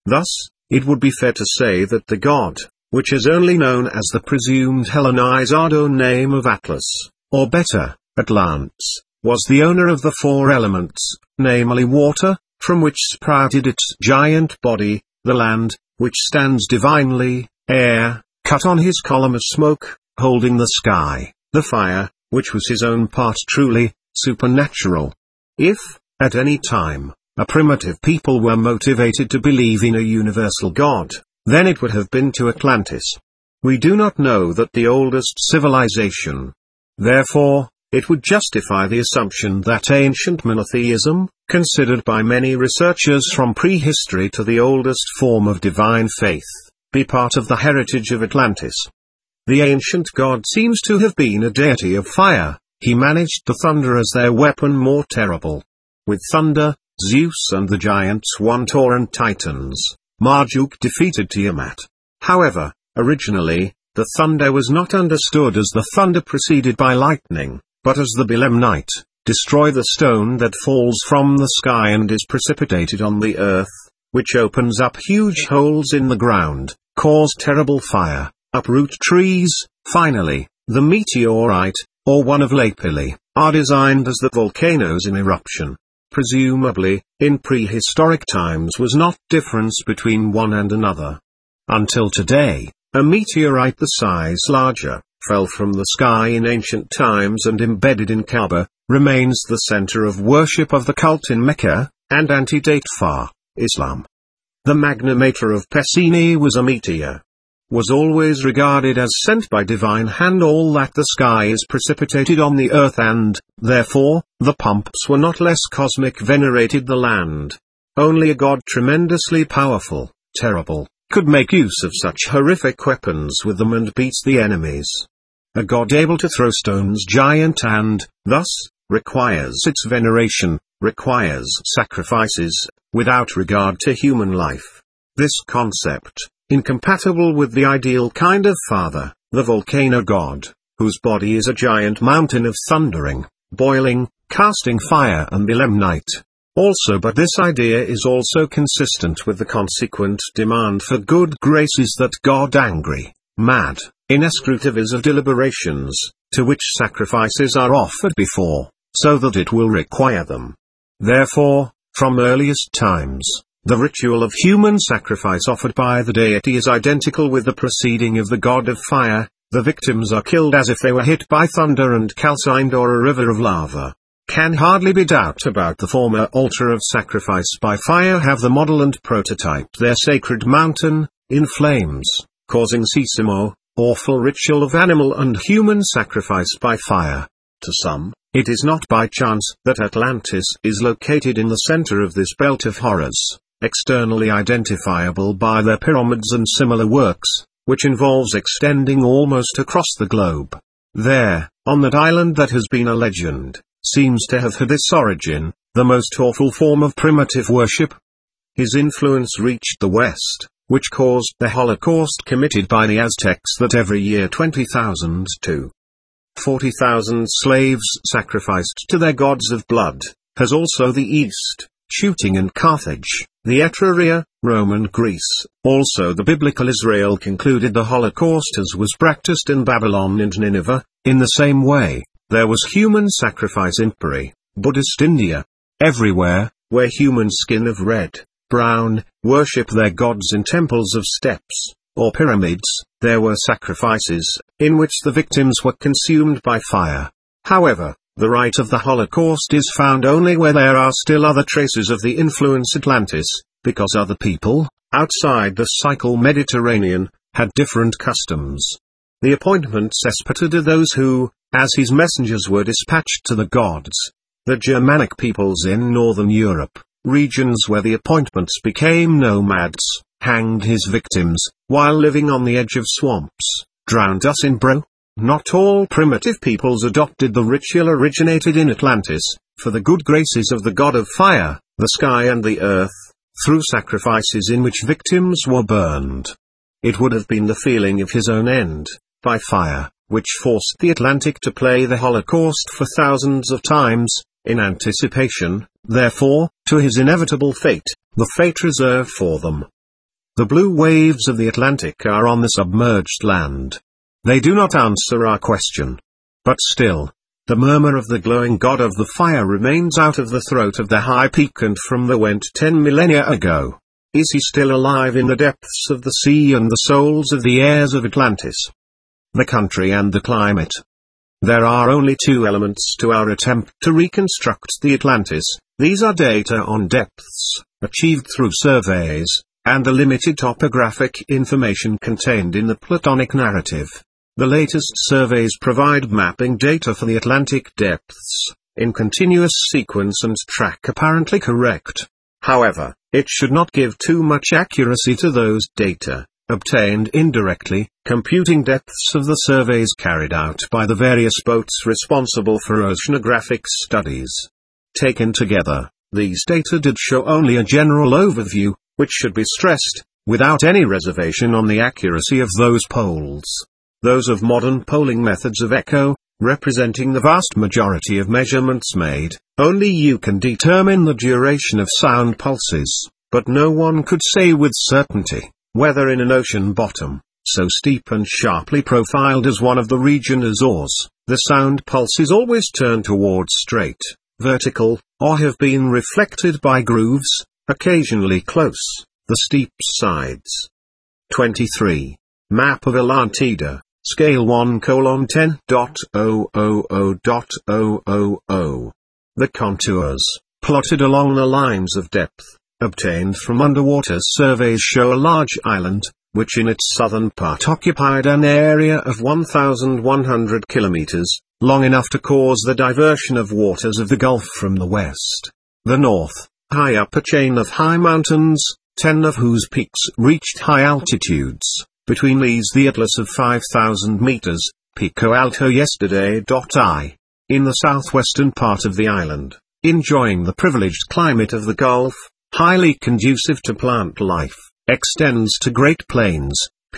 Thus, it would be fair to say that the god, which is only known as the presumed Hellenized name of Atlas, or better, Atlantes, was the owner of the four elements, namely water, from which sprouted its giant body, the land, which stands divinely, air, cut on his column of smoke, holding the sky, the fire, which was his own part truly, supernatural. If, at any time, a primitive people were motivated to believe in a universal God, then it would have been to Atlantis. We do not know that the oldest civilization. Therefore, it would justify the assumption that ancient monotheism, considered by many researchers from prehistory to the oldest form of divine faith, be part of the heritage of Atlantis. The ancient god seems to have been a deity of fire. He managed the thunder as their weapon more terrible. With thunder, Zeus and the giants won Tauran Titans. Marduk defeated Tiamat. However, originally, the thunder was not understood as the thunder preceded by lightning, but as the Belemnite, destroy the stone that falls from the sky and is precipitated on the earth, which opens up huge holes in the ground, cause terrible fire, uproot trees. Finally, the meteorite, or one of lapilli, are designed as the volcanoes in eruption. Presumably, in prehistoric times was not difference between one and another. Until today, a meteorite the size larger, fell from the sky in ancient times and embedded in Kaaba, remains the center of worship of the cult in Mecca, and antedate far, Islam. The Magna Mater of Pessini was a meteor. Was always regarded as sent by divine hand. All that the sky is precipitated on the earth and, therefore, the pumps were not less cosmic venerated the land. Only a god tremendously powerful, terrible, could make use of such horrific weapons with them and beat the enemies. A god able to throw stones giant and, thus, requires its veneration, requires sacrifices, without regard to human life. This concept, incompatible with the ideal kind of father, the volcano god, whose body is a giant mountain of thundering, boiling, casting fire and belemnite. Also, but this idea is also consistent with the consequent demand for good graces that God angry, mad, inescrutive is of deliberations, to which sacrifices are offered before, so that it will require them. Therefore, from earliest times, the ritual of human sacrifice offered by the deity is identical with the proceeding of the god of fire. The victims are killed as if they were hit by thunder and calcined or a river of lava. Can hardly be doubt about the former altar of sacrifice by fire have the model and prototype their sacred mountain, in flames, causing Sisimo, awful ritual of animal and human sacrifice by fire. To some, it is not by chance that Atlantis is located in the center of this belt of horrors, externally identifiable by their pyramids and similar works, which involves extending almost across the globe. There, on that island that has been a legend, seems to have had its origin, the most awful form of primitive worship. His influence reached the West, which caused the Holocaust committed by the Aztecs that every year 20,000 to 40,000 slaves sacrificed to their gods of blood, has also the East, shooting in Carthage, the Etruria, Roman Greece, also the biblical Israel concluded the Holocaust as was practiced in Babylon and Nineveh. In the same way, there was human sacrifice in Puri, Buddhist India. Everywhere, where human skin of red, brown, worship their gods in temples of steps, or pyramids, there were sacrifices, in which the victims were consumed by fire. However, the rite of the Holocaust is found only where there are still other traces of the influence Atlantis, because other people, outside the cycle Mediterranean, had different customs. The appointments escorted are those who, as his messengers were dispatched to the gods. The Germanic peoples in northern Europe, regions where the appointments became nomads, hanged his victims, while living on the edge of swamps, drowned us in Bro. Not all primitive peoples adopted the ritual originated in Atlantis, for the good graces of the god of fire, the sky and the earth, through sacrifices in which victims were burned. It would have been the feeling of his own end, by fire, which forced the Atlantic to play the Holocaust for thousands of times, in anticipation, therefore, to his inevitable fate, the fate reserved for them. The blue waves of the Atlantic are on the submerged land. They do not answer our question. But still, the murmur of the glowing god of the fire remains out of the throat of the high peak and from the went 10 millennia ago. Is he still alive in the depths of the sea and the souls of the heirs of Atlantis? The country and the climate. There are only two elements to our attempt to reconstruct the Atlantis. These are data on depths, achieved through surveys, and the limited topographic information contained in the Platonic narrative. The latest surveys provide mapping data for the Atlantic depths, in continuous sequence and track apparently correct. However, it should not give too much accuracy to those data, obtained indirectly, computing depths of the surveys carried out by the various boats responsible for oceanographic studies. Taken together, these data did show only a general overview, which should be stressed, without any reservation on the accuracy of those polls. Those of modern polling methods of echo, representing the vast majority of measurements made, only you can determine the duration of sound pulses, but no one could say with certainty whether in an ocean bottom, so steep and sharply profiled as one of the region Azores, the sound pulses always turn towards straight, vertical, or have been reflected by grooves, occasionally close, the steep sides. 23. Map of Atlantida, Scale 1:10.000.000. The contours, plotted along the lines of depth, obtained from underwater surveys show a large island, which in its southern part occupied an area of 1,100 kilometers, long enough to cause the diversion of waters of the Gulf from the west. The north, high up a chain of high mountains, 10 of whose peaks reached high altitudes. Between these the Atlas of 5,000 meters, Pico Alto yesterday.I. In the southwestern part of the island, enjoying the privileged climate of the Gulf, highly conducive to plant life, extends to Great Plains,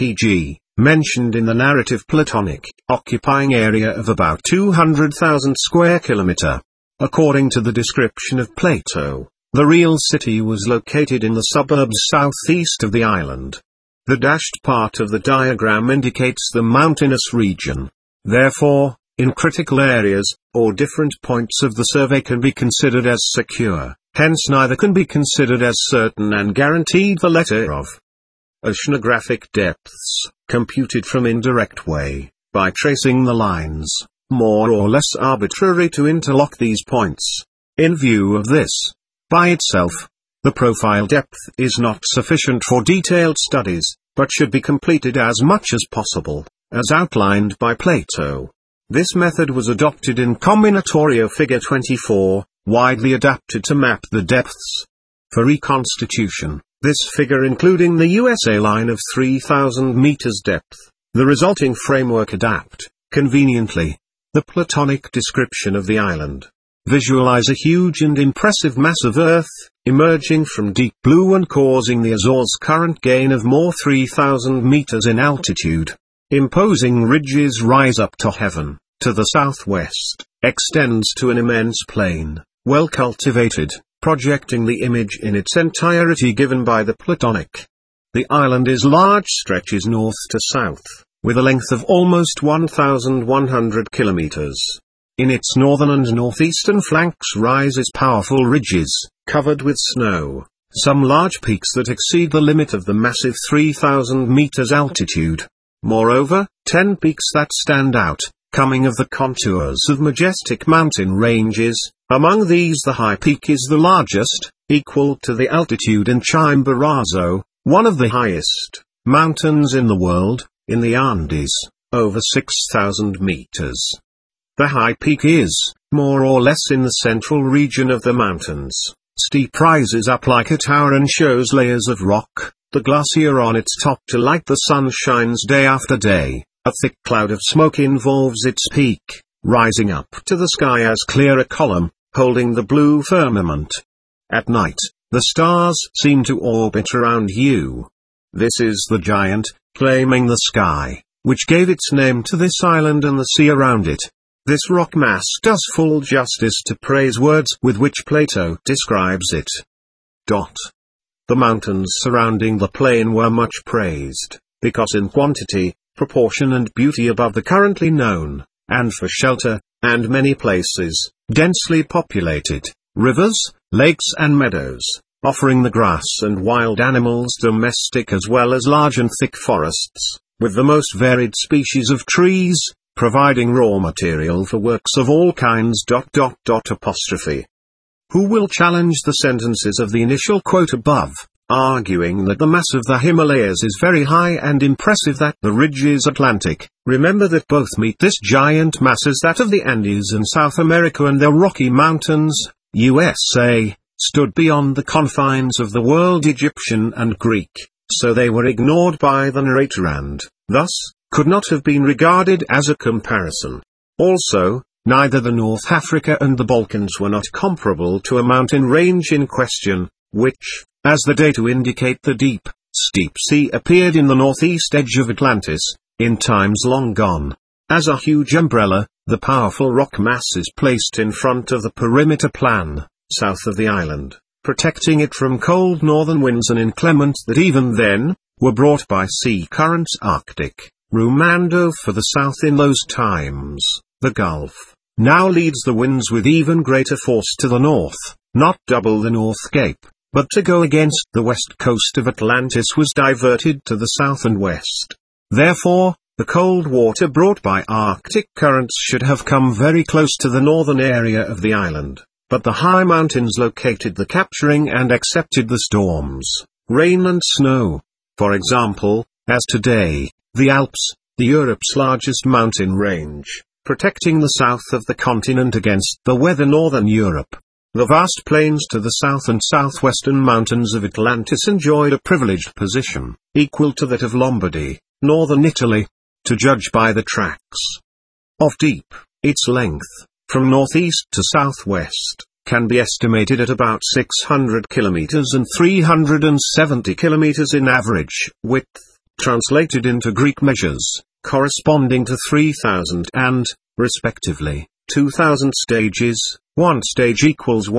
PG, mentioned in the narrative Platonic, occupying area of about 200,000 square kilometer. According to the description of Plato, the real city was located in the suburbs southeast of the island. The dashed part of the diagram indicates the mountainous region. Therefore, in critical areas, or different points of the survey can be considered as secure, hence neither can be considered as certain and guaranteed the letter of. Oceanographic depths, computed from indirect way, by tracing the lines, more or less arbitrary to interlock these points. In view of this, by itself, the profile depth is not sufficient for detailed studies, but should be completed as much as possible, as outlined by Plato. This method was adopted in Combinatorio Figure 24, widely adapted to map the depths. For reconstitution, this figure including the USA line of 3,000 meters depth, the resulting framework adapt, conveniently, the Platonic description of the island. Visualize a huge and impressive mass of Earth, emerging from deep blue and causing the Azores' current gain of more 3,000 meters in altitude. Imposing ridges rise up to heaven, to the southwest, extends to an immense plain, well cultivated, projecting the image in its entirety given by the Platonic. The island is large stretches north to south, with a length of almost 1,100 kilometers. In its northern and northeastern flanks rises powerful ridges, covered with snow, some large peaks that exceed the limit of the massive 3,000 meters altitude. Moreover, 10 peaks that stand out, coming of the contours of majestic mountain ranges. Among these the high peak is the largest, equal to the altitude in Chimborazo, one of the highest mountains in the world, in the Andes, over 6,000 meters. The high peak is, more or less in the central region of the mountains, steep rises up like a tower and shows layers of rock, the glacier on its top to light the sun shines day after day, a thick cloud of smoke involves its peak, rising up to the sky as clear a column, holding the blue firmament. At night, the stars seem to orbit around you. This is the giant, claiming the sky, which gave its name to this island and the sea around it. This rock mass does full justice to praise words with which Plato describes it. The mountains surrounding the plain were much praised, because in quantity, proportion and beauty above the currently known, and for shelter, and many places, densely populated, rivers, lakes and meadows, offering the grass and wild animals domestic as well as large and thick forests, with the most varied species of trees, providing raw material for works of all kinds. Who will challenge the sentences of the initial quote above, arguing that the mass of the Himalayas is very high and impressive, that the ridge is Atlantic? Remember that both meet this giant mass as that of the Andes in South America and the Rocky Mountains, USA, stood beyond the confines of the world Egyptian and Greek, so they were ignored by the narrator and, thus, could not have been regarded as a comparison. Also, neither the North Africa and the Balkans were not comparable to a mountain range in question, which, as the data indicate, the deep, steep sea appeared in the northeast edge of Atlantis, in times long gone. As a huge umbrella, the powerful rock mass is placed in front of the perimeter plan, south of the island, protecting it from cold northern winds and inclement that even then, were brought by sea currents Arctic. Rumando for the south in those times, the Gulf, now leads the winds with even greater force to the north, not double the North Cape, but to go against the west coast of Atlantis was diverted to the south and west. Therefore, the cold water brought by Arctic currents should have come very close to the northern area of the island, but the high mountains located the capturing and accepted the storms, rain and snow. For example, as today, the Alps, Europe's largest mountain range, protecting the south of the continent against the weather northern Europe. The vast plains to the south and southwestern mountains of Atlantis enjoyed a privileged position, equal to that of Lombardy, northern Italy, to judge by the tracks of deep. Its length, from northeast to southwest, can be estimated at about 600 kilometers and 370 kilometers in average width, translated into Greek measures, corresponding to 3,000 and, respectively, 2,000 stages. One stage equals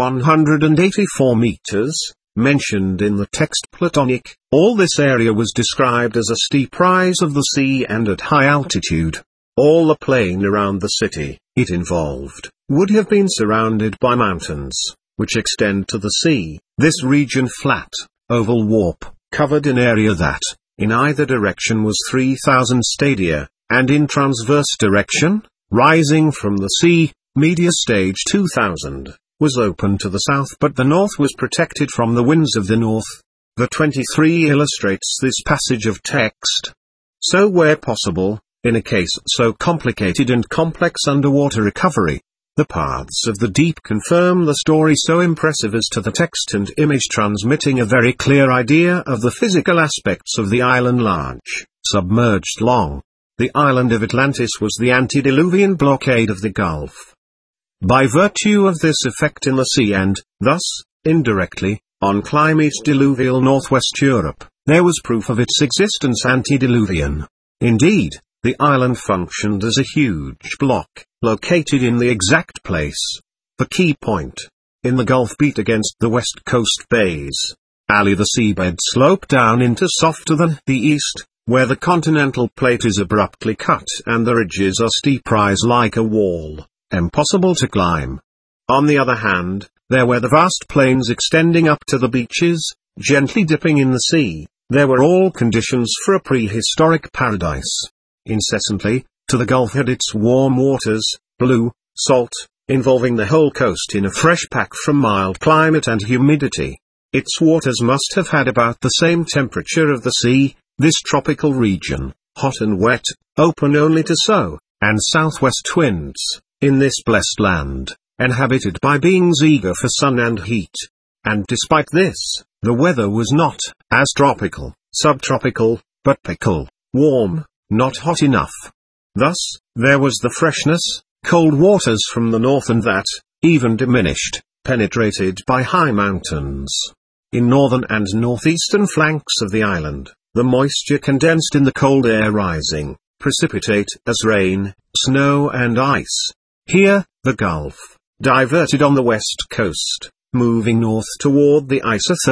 184 meters, mentioned in the text Platonic. All this area was described as a steep rise of the sea and at high altitude. All the plain around the city it involved would have been surrounded by mountains, which extend to the sea. This region flat, oval warp, covered an area that, in either direction was 3,000 stadia, and in transverse direction, rising from the sea, media stage 2000, was open to the south, but the north was protected from the winds of the north. The 23 illustrates this passage of text. So where possible, in a case so complicated and complex underwater recovery, the paths of the deep confirm the story so impressive as to the text and image transmitting a very clear idea of the physical aspects of the island large, submerged long. The island of Atlantis was the antediluvian blockade of the Gulf. By virtue of this effect in the sea and, thus, indirectly, on climate diluvial northwest Europe, there was proof of its existence antediluvian. Indeed, the island functioned as a huge block, located in the exact place. The key point. In the Gulf beat against the west coast bays. Alley the seabed sloped down into softer than the east, where the continental plate is abruptly cut and the ridges are steep rise like a wall, impossible to climb. On the other hand, there were the vast plains extending up to the beaches, gently dipping in the sea. There were all conditions for a prehistoric paradise. Incessantly, to the Gulf had its warm waters, blue, salt, involving the whole coast in a fresh pack from mild climate and humidity. Its waters must have had about the same temperature of the sea. This tropical region, hot and wet, open only to sow, and southwest winds, in this blessed land, inhabited by beings eager for sun and heat. And despite this, the weather was not, as tropical, subtropical, but pickle, warm, not hot enough. Thus, there was the freshness, cold waters from the north and that, even diminished, penetrated by high mountains. In northern and northeastern flanks of the island, the moisture condensed in the cold air rising, precipitate as rain, snow and ice. Here, the Gulf, diverted on the west coast, moving north toward the isotherms,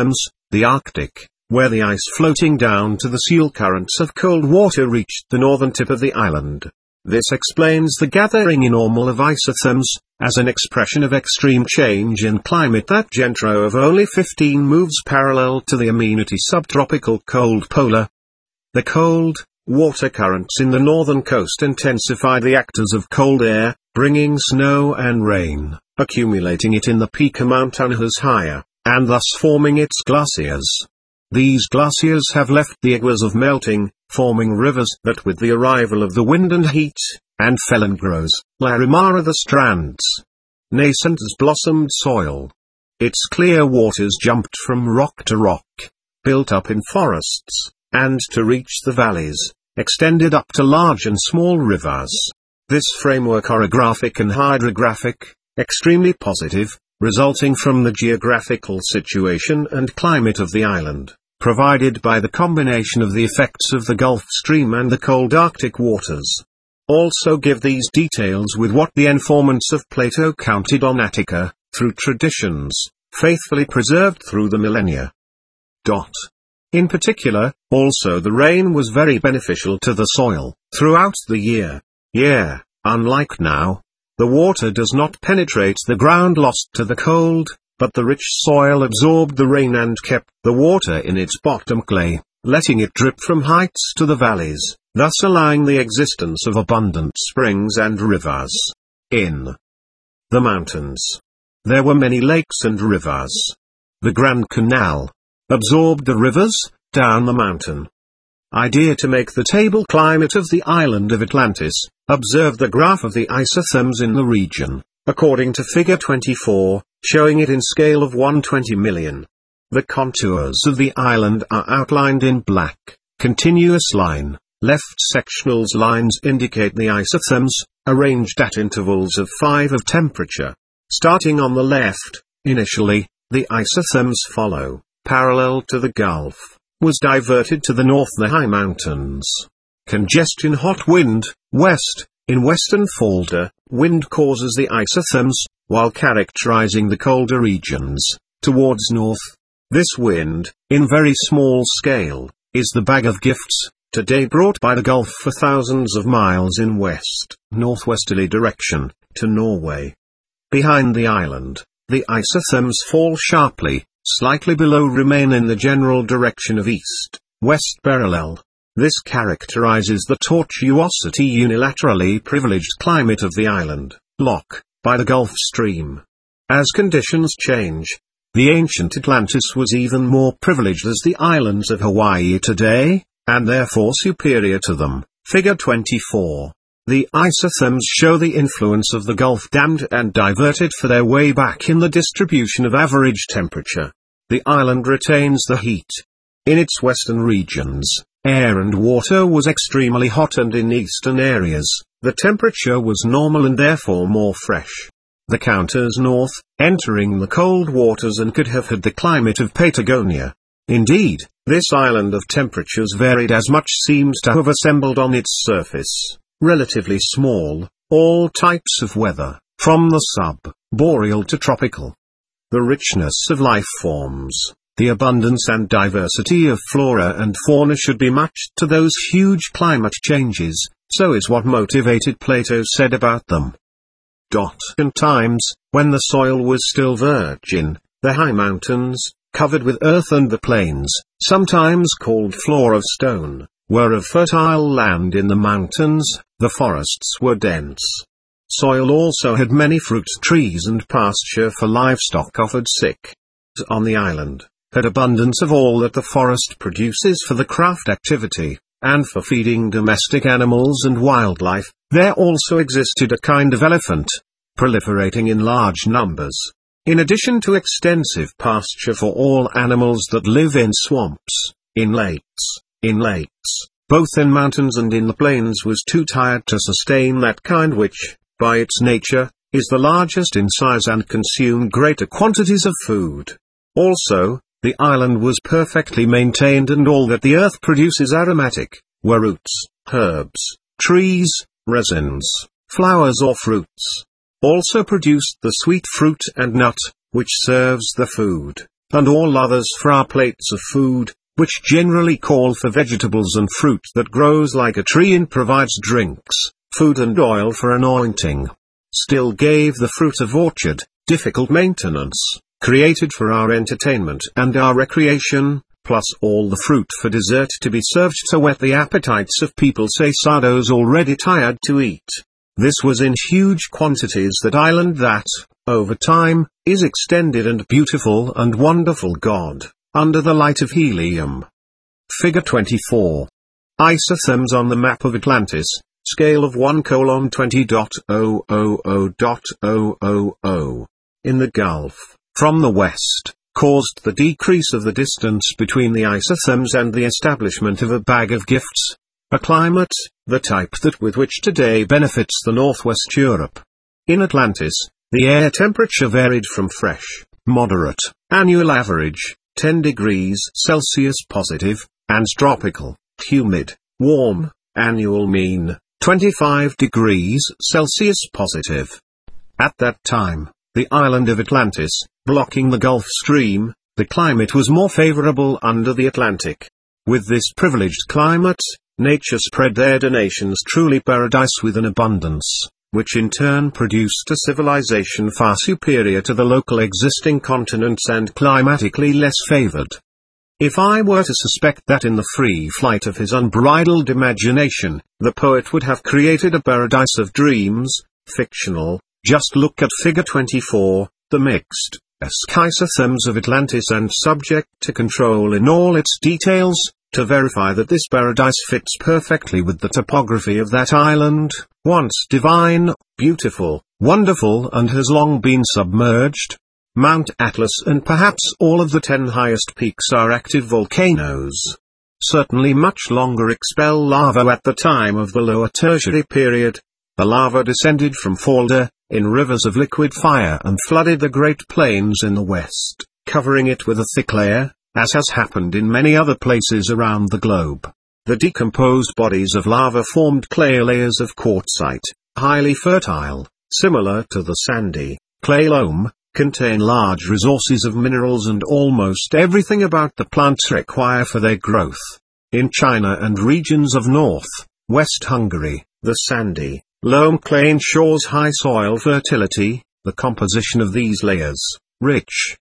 the Arctic, where the ice floating down to the seal currents of cold water reached the northern tip of the island. This explains the gathering in normal of isotherms, as an expression of extreme change in climate. That GENTRO of only 15 moves parallel to the amenity subtropical cold polar. The cold water currents in the northern coast intensify the actors of cold air, bringing snow and rain, accumulating it in the peak of Mount Anahus higher, and thus forming its glaciers. These glaciers have left the aguas of melting, forming rivers that with the arrival of the wind and heat, and Felon grows, Larimara the strands. Nascent as blossomed soil. Its clear waters jumped from rock to rock, built up in forests, and to reach the valleys, extended up to large and small rivers. This framework orographic and hydrographic, extremely positive, resulting from the geographical situation and climate of the island, provided by the combination of the effects of the Gulf Stream and the cold Arctic waters. Also give these details with what the informants of Plato counted on Attica, through traditions, faithfully preserved through the millennia. In particular, also the rain was very beneficial to the soil, throughout the year. Unlike now, the water does not penetrate the ground lost to the cold, but the rich soil absorbed the rain and kept the water in its bottom clay, letting it drip from heights to the valleys, thus allowing the existence of abundant springs and rivers. In the mountains, there were many lakes and rivers. The Grand Canal absorbed the rivers down the mountain. Idea to make the table climate of the island of Atlantis. Observe the graph of the isotherms in the region, according to figure 24, showing it in scale of 1/20 million. The contours of the island are outlined in black, continuous line. Left sectionals lines indicate the isotherms, arranged at intervals of 5 of temperature. Starting on the left, initially, the isotherms follow, parallel to the Gulf, was diverted to the north the high mountains. Congestion hot wind, west, in western Falda, wind causes the isotherms, while characterizing the colder regions, towards north. This wind, in very small scale, is the bag of gifts, today brought by the Gulf for thousands of miles in west-northwesterly direction, to Norway. Behind the island, the isotherms fall sharply, slightly below remain in the general direction of east-west parallel. This characterizes the tortuosity unilaterally privileged climate of the island, lock, by the Gulf Stream. As conditions change, the ancient Atlantis was even more privileged as the islands of Hawaii today, and therefore superior to them. Figure 24. The isotherms show the influence of the Gulf dammed and diverted for their way back in the distribution of average temperature. The island retains the heat. In its western regions, air and water was extremely hot, and in eastern areas, the temperature was normal and therefore more fresh. The counters north, entering the cold waters, and could have had the climate of Patagonia. Indeed, this island of temperatures varied as much seems to have assembled on its surface, relatively small, all types of weather, from the sub-boreal to tropical. The richness of life forms, the abundance and diversity of flora and fauna should be matched to those huge climate changes, so is what motivated Plato said about them. In times, when the soil was still virgin, the high mountains, covered with earth, and the plains, sometimes called floor of stone, were of fertile land. In the mountains, the forests were dense. Soil also had many fruit trees, and pasture for livestock offered sick. On the island, had abundance of all that the forest produces for the craft activity, and for feeding domestic animals and wildlife. There also existed a kind of elephant, proliferating in large numbers. In addition to extensive pasture for all animals that live in swamps, in lakes, both in mountains and in the plains, was too tired to sustain that kind which, by its nature, is the largest in size and consumed greater quantities of food. Also, the island was perfectly maintained, and all that the earth produces aromatic, were roots, herbs, trees, resins, flowers or fruits. Also produced the sweet fruit and nut, which serves the food, and all others for our plates of food, which generally call for vegetables and fruit that grows like a tree and provides drinks, food and oil for anointing. Still gave the fruit of orchard, difficult maintenance, created for our entertainment and our recreation, plus all the fruit for dessert to be served to whet the appetites of people sados already tired to eat. This was in huge quantities that island that, over time, is extended and beautiful and wonderful God, under the light of helium. Figure 24. Isotherms on the map of Atlantis, scale of 1:20.000.000. In the Gulf, from the west, caused the decrease of the distance between the isotherms and the establishment of a bag of gifts, a climate, the type that with which today benefits the Northwest Europe. In Atlantis, the air temperature varied from fresh, moderate, annual average, 10 degrees Celsius positive, and tropical, humid, warm, annual mean, 25 degrees Celsius positive. At that time, the island of Atlantis, blocking the Gulf Stream, the climate was more favorable under the Atlantic. With this privileged climate, nature spread their donations truly paradise with an abundance, which in turn produced a civilization far superior to the local existing continents and climatically less favored. If I were to suspect that in the free flight of his unbridled imagination, the poet would have created a paradise of dreams, fictional, just look at figure 24, the mixed isotherms of Atlantis and subject to control in all its details, to verify that this paradise fits perfectly with the topography of that island, once divine, beautiful, wonderful and has long been submerged. Mount Atlas and perhaps all of the 10 highest peaks are active volcanoes. Certainly much longer expel lava at the time of the lower tertiary period. The lava descended from Falda, in rivers of liquid fire and flooded the Great Plains in the west, covering it with a thick layer, as has happened in many other places around the globe. The decomposed bodies of lava formed clay layers of quartzite, highly fertile, similar to the sandy, clay loam, contain large resources of minerals and almost everything about the plants require for their growth. In China and regions of north, West Hungary, the sandy, loam clay ensures high soil fertility. The composition of these layers, rich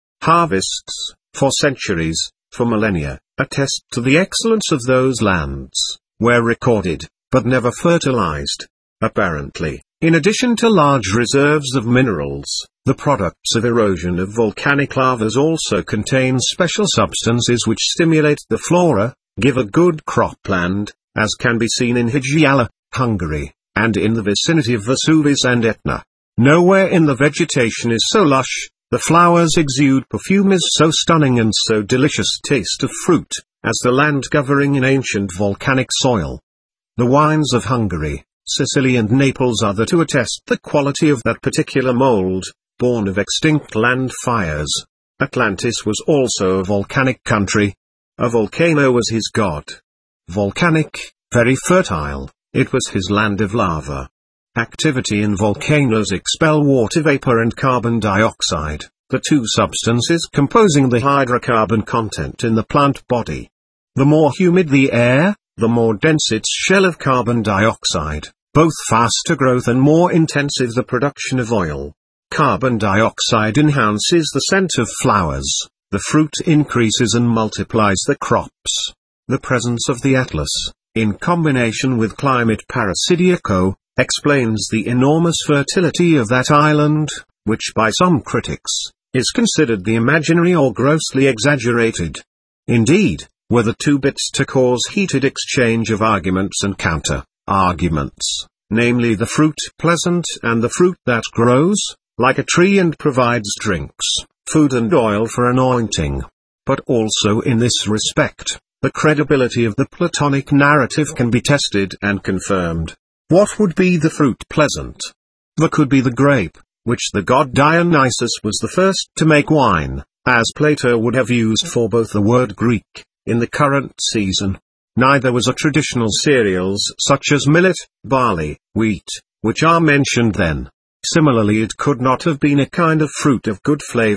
harvests, for centuries, for millennia, attest to the excellence of those lands, where recorded, but never fertilized. Apparently, in addition to large reserves of minerals, the products of erosion of volcanic lavas also contain special substances which stimulate the flora, give a good cropland, as can be seen in Hygiala, Hungary, and in the vicinity of Vesuvius and Etna. Nowhere in the vegetation is so lush, the flowers exude perfume is so stunning and so delicious taste of fruit, as the land covering in ancient volcanic soil. The wines of Hungary, Sicily and Naples are there to attest the quality of that particular mold, born of extinct land fires. Atlantis was also a volcanic country. A volcano was his god. Volcanic, very fertile, it was his land of lava. Activity in volcanoes expel water vapor and carbon dioxide, the two substances composing the hydrocarbon content in the plant body. The more humid the air, the more dense its shell of carbon dioxide, both faster growth and more intensive the production of oil. Carbon dioxide enhances the scent of flowers, the fruit increases and multiplies the crops. The presence of the Atlas, in combination with climate parasidiaco, explains the enormous fertility of that island, which by some critics, is considered the imaginary or grossly exaggerated. Indeed, were the two bits to cause heated exchange of arguments and counter-arguments, namely the fruit pleasant and the fruit that grows, like a tree and provides drinks, food and oil for anointing. But also in this respect, the credibility of the Platonic narrative can be tested and confirmed. What would be the fruit pleasant? There could be the grape, which the god Dionysus was the first to make wine, as Plato would have used for both the word Greek, in the current season. Neither was a traditional cereals such as millet, barley, wheat, which are mentioned then. Similarly it could not have been a kind of fruit of good flavor,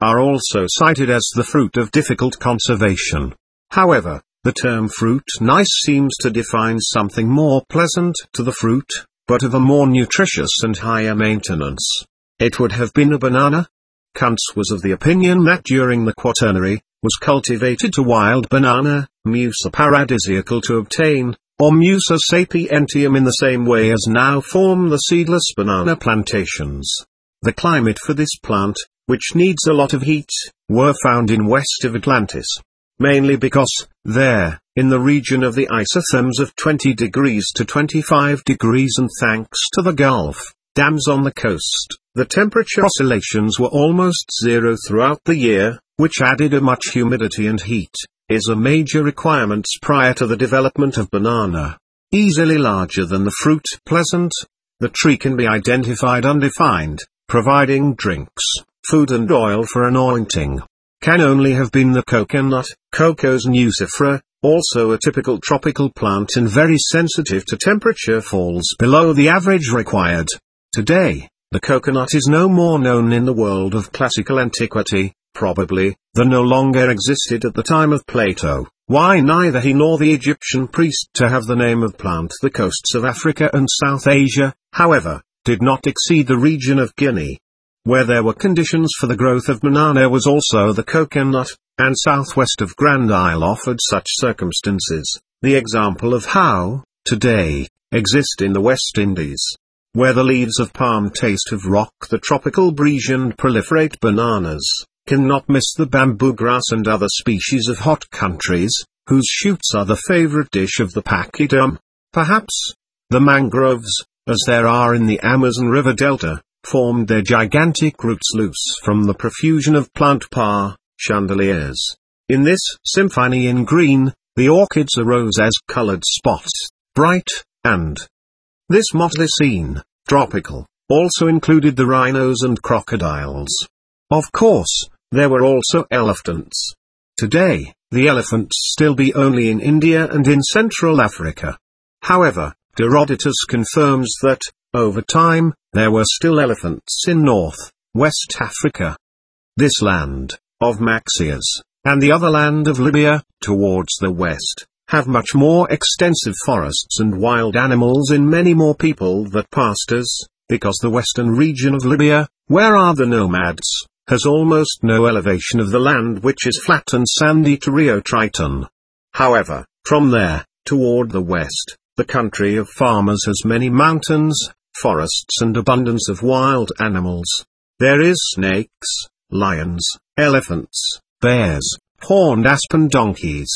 are also cited as the fruit of difficult conservation. However, the term fruit nice seems to define something more pleasant to the fruit, but of a more nutritious and higher maintenance. It would have been a banana? Kuntz was of the opinion that during the Quaternary, was cultivated to wild banana, Musa paradisiacal to obtain, or Musa sapientium in the same way as now form the seedless banana plantations. The climate for this plant, which needs a lot of heat, were found in west of Atlantis. Mainly because, there, in the region of the isotherms of 20 degrees to 25 degrees and thanks to the Gulf dams on the coast, the temperature oscillations were almost zero throughout the year, which added a much humidity and heat, is a major requirement prior to the development of banana. Easily larger than the fruit, pleasant, the tree can be identified undefined, providing drinks, food and oil for anointing. Can only have been the coconut, Cocos nucifera, also a typical tropical plant and very sensitive to temperature falls below the average required. Today, the coconut is no more known in the world of classical antiquity, probably, than no longer existed at the time of Plato. Why neither he nor the Egyptian priest to have the name of plant the coasts of Africa and South Asia, however, did not exceed the region of Guinea. Where there were conditions for the growth of banana was also the coconut, and southwest of Grand Isle offered such circumstances, the example of how, today, exist in the West Indies. Where the leaves of palm taste of rock the tropical breeze and proliferate bananas, cannot miss the bamboo grass and other species of hot countries, whose shoots are the favorite dish of the pachyderm. Perhaps, the mangroves, as there are in the Amazon River Delta, formed their gigantic roots loose from the profusion of plant chandeliers. In this symphony in green, the orchids arose as colored spots, bright, and this motley scene, tropical, also included the rhinos and crocodiles. Of course, there were also elephants. Today, the elephants still be only in India and in Central Africa. However, Herodotus confirms that, over time, there were still elephants in North, West Africa. This land, of Maxias, and the other land of Libya, towards the west, have much more extensive forests and wild animals in many more people that pastures, because the western region of Libya, where are the nomads, has almost no elevation of the land which is flat and sandy to Rio Triton. However, from there, toward the west, the country of farmers has many mountains, forests and abundance of wild animals. There is snakes, lions, elephants, bears, horned aspen donkeys.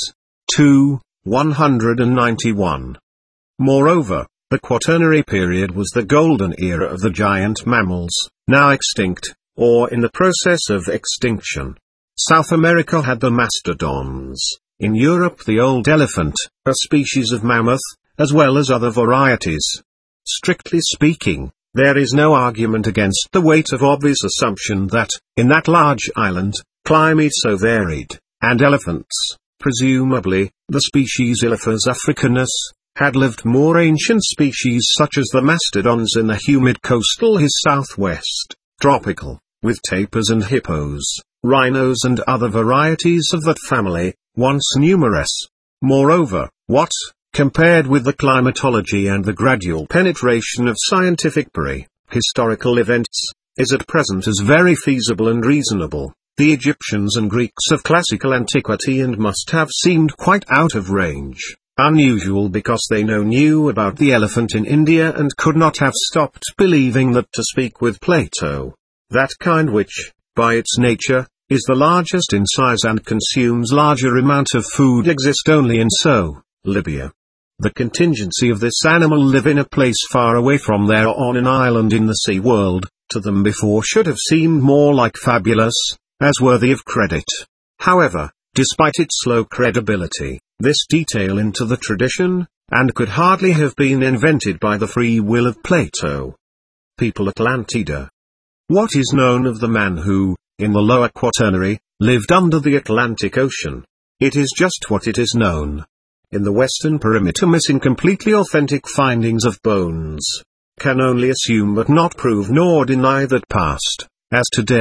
191. Moreover, the Quaternary period was the golden era of the giant mammals, now extinct, or in the process of extinction. South America had the mastodons, in Europe the old elephant, a species of mammoth, as well as other varieties. Strictly speaking, there is no argument against the weight of obvious assumption that, in that large island, climate so varied, and elephants, presumably, the species Elephas africanus, had lived more ancient species such as the mastodons in the humid coastal his southwest, tropical, with tapirs and hippos, rhinos and other varieties of that family, once numerous. Moreover, what, compared with the climatology and the gradual penetration of scientific historical events, is at present as very feasible and reasonable, the Egyptians and Greeks of classical antiquity and must have seemed quite out of range, unusual because they knew about the elephant in India and could not have stopped believing that to speak with Plato, that kind which, by its nature, is the largest in size and consumes larger amount of food exist only in Libya. The contingency of this animal live in a place far away from there on an island in the sea world, to them before should have seemed more like fabulous, as worthy of credit. However, despite its low credibility, this detail into the tradition, and could hardly have been invented by the free will of Plato. People Atlantida. What is known of the man who, in the lower Quaternary, lived under the Atlantic Ocean? It is just what it is known. In the western perimeter missing completely authentic findings of bones, can only assume but not prove nor deny that past, as today,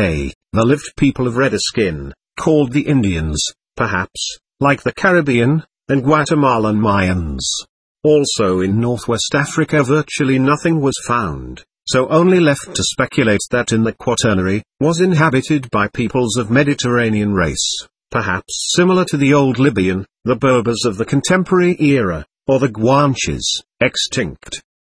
the lived people of redder skin, called the Indians, perhaps, like the Caribbean and Guatemalan Mayans. Also in Northwest Africa virtually nothing was found, so only left to speculate that in the Quaternary, was inhabited by peoples of Mediterranean race, perhaps similar to the old Libyan, the Berbers of the contemporary era, or the Guanches, extinct.